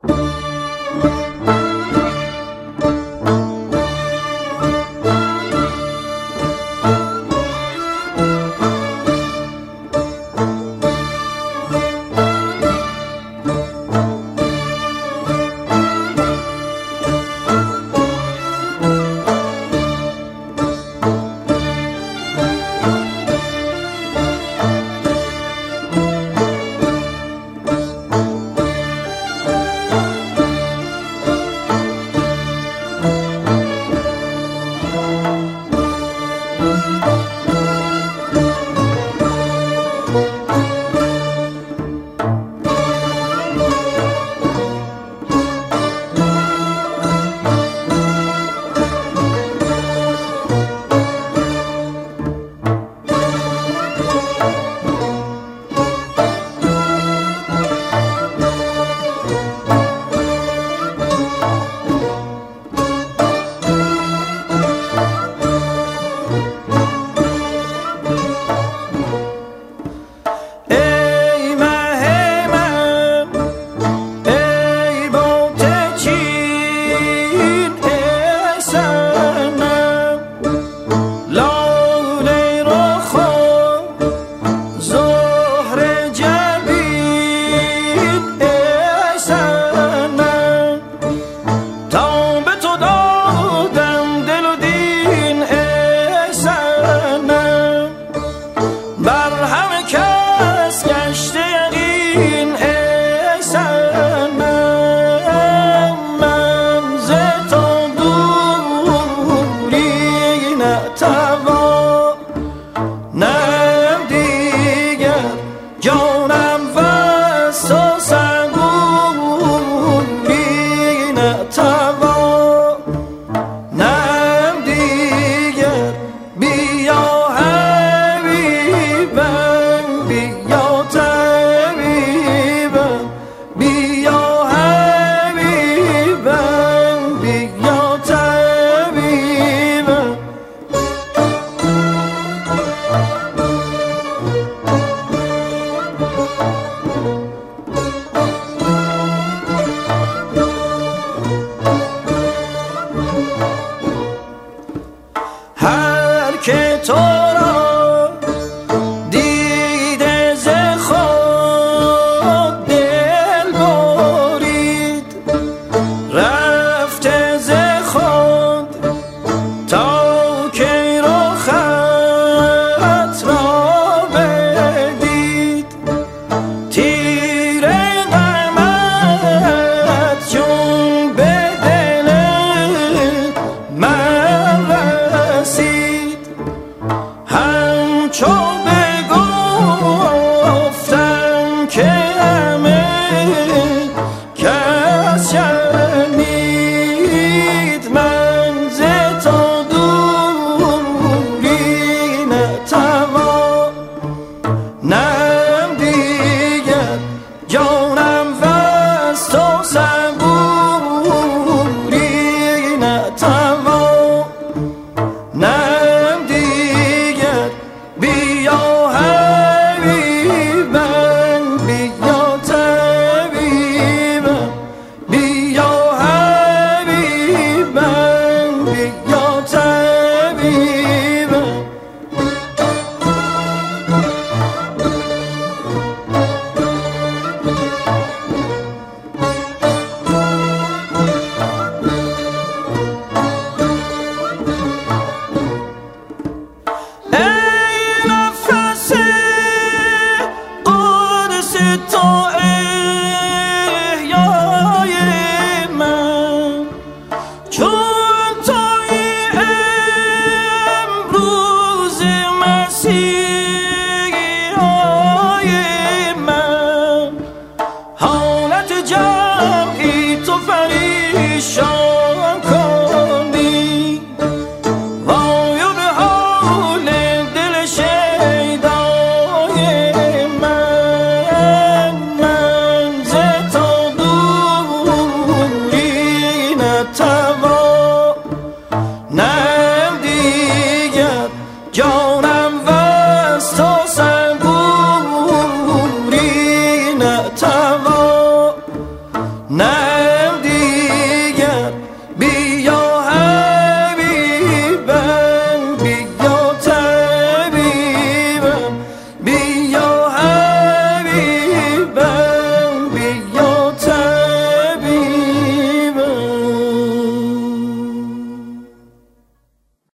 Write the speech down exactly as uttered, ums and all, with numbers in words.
هر که تو را دیده ز خود دل برید، رفته ز خود تا که رخت را بدید. تیر قیامت چون به دل من رسید، همچو بگفتم که همه کس شنید، من ز تو دوری نتوانم دیگر، جانم وز تو صبوری نتوانم دیگر. بیا حبیبم، بیا طبیبم، بیا حبیبم، بیا طبیبم. ای نفس قدس تو، احیای من، چون تویی امروز مسیحای من. حالت جمعی تو پریشان کنی، وای و به حال دل شیدای من. من ز تو دوری نتوانم دیگر، جانم وز تو صبوری نتوانم